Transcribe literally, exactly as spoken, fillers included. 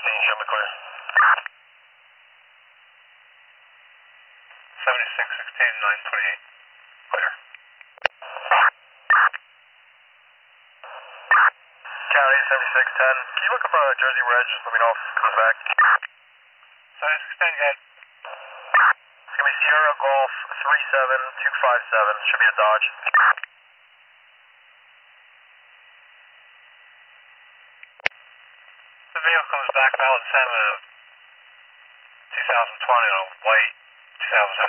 sixteen, show me clear. seventy-six sixteen, nine twenty-eight. Clear. County seventy-six ten. Can you look up uh, Jersey Reg? Just let me know if it comes back. seventy-six ten, good. It's going to be Sierra Golf three seven two five seven. Should be a Dodge. The vehicle comes back valid seven of two thousand twenty on a white two thousand